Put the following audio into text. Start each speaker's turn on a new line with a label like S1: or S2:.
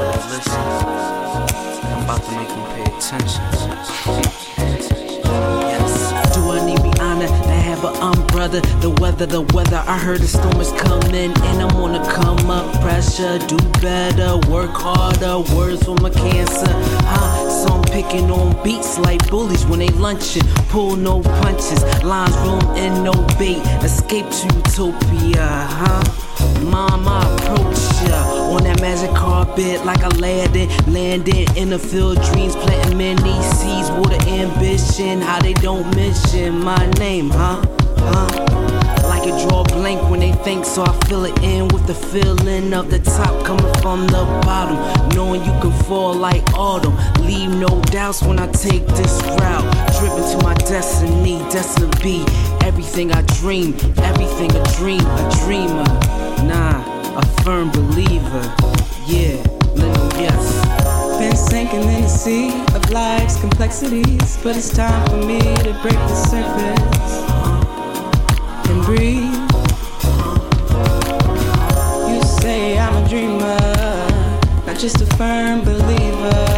S1: listen. I'm about to make them pay attention. Yes. Do I need Rihanna to have an umbrella? The weather, I heard the storm is coming and I'm on the come up. Pressure, do better, work harder, words for my cancer. So I'm picking on beats like bullies when they lunching. Pull no punches, lines room and no bait. Escape to utopia, Mom, I approach ya on that magic carpet like Aladdin. Landing in the field, dreams planting many seeds. Water ambition, how they don't mention my name, Like it draw blank when they think, so I fill it in with the feeling of the top coming from the bottom. Knowing you can fall like autumn. Leave no doubts when I take this route. Driven to my destiny, destined to be everything I dream, everything a dream, a dreamer. Nah, a firm believer. Yeah, little yes.
S2: Been sinking in the sea of life's complexities, but it's time for me to break the surface and breathe. You say I'm a dreamer, not just a firm believer.